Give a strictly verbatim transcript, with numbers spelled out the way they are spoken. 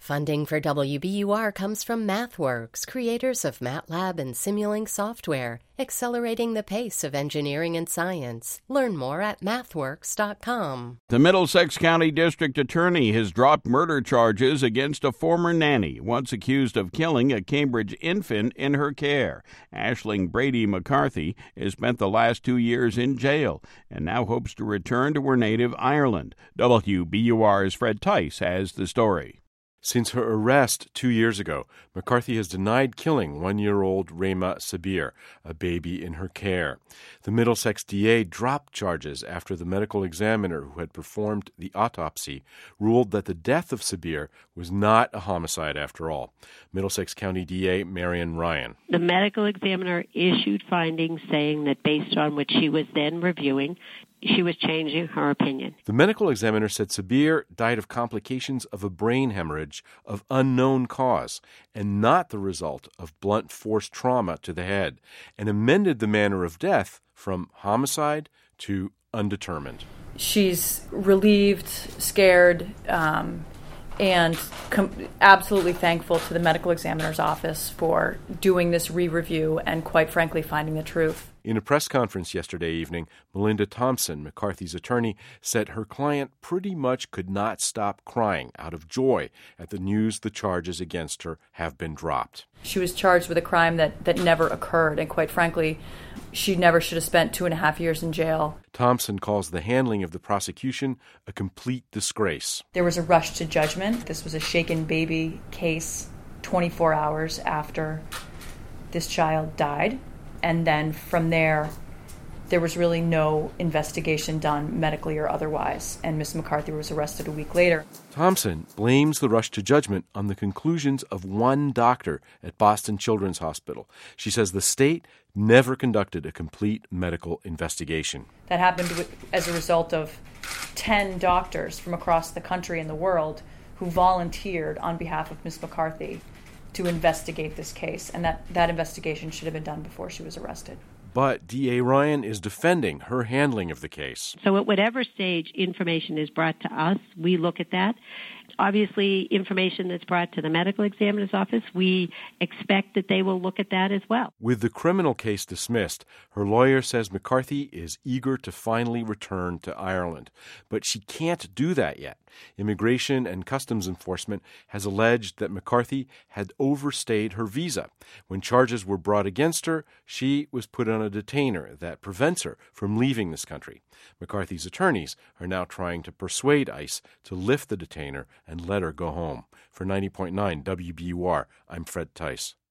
Funding for W B U R comes from MathWorks, creators of MATLAB and Simulink software, accelerating the pace of engineering and science. Learn more at mathworks dot com. The Middlesex County District Attorney has dropped murder charges against a former nanny, once accused of killing a Cambridge infant in her care. Aisling Brady McCarthy has spent the last two years in jail and now hopes to return to her native Ireland. W B U R's Fred Tice has the story. Since her arrest two years ago, McCarthy has denied killing one-year-old Rema Sabir, a baby in her care. The Middlesex D A dropped charges after the medical examiner who had performed the autopsy ruled that the death of Sabir was not a homicide after all. Middlesex County D A Marion Ryan. The medical examiner issued findings saying that based on what she was then reviewing, she was changing her opinion. The medical examiner said Sabir died of complications of a brain hemorrhage of unknown cause and not the result of blunt force trauma to the head, and amended the manner of death from homicide to undetermined. She's relieved, scared, um, and com- absolutely thankful to the medical examiner's office for doing this re-review and, quite frankly, finding the truth. In a press conference yesterday evening, Melinda Thompson, McCarthy's attorney, said her client pretty much could not stop crying out of joy at the news the charges against her have been dropped. She was charged with a crime that, that never occurred, and quite frankly, she never should have spent two and a half years in jail. Thompson calls the handling of the prosecution a complete disgrace. There was a rush to judgment. This was a shaken baby case twenty-four hours after this child died. And then from there, there was really no investigation done medically or otherwise, and Miss McCarthy was arrested a week later. Thompson blames the rush to judgment on the conclusions of one doctor at Boston Children's Hospital. She says the state never conducted a complete medical investigation. That happened as a result of ten doctors from across the country and the world who volunteered on behalf of Miss McCarthy to investigate this case, and that, that investigation should have been done before she was arrested. But D A Ryan is defending her handling of the case. So at whatever stage information is brought to us, we look at that. Obviously, information that's brought to the medical examiner's office, we expect that they will look at that as well. With the criminal case dismissed, her lawyer says McCarthy is eager to finally return to Ireland. But she can't do that yet. Immigration and Customs Enforcement has alleged that McCarthy had overstayed her visa. When charges were brought against her, she was put on a detainer that prevents her from leaving this country. McCarthy's attorneys are now trying to persuade ICE to lift the detainer and let her go home. For ninety point nine W B U R, I'm Fred Tice.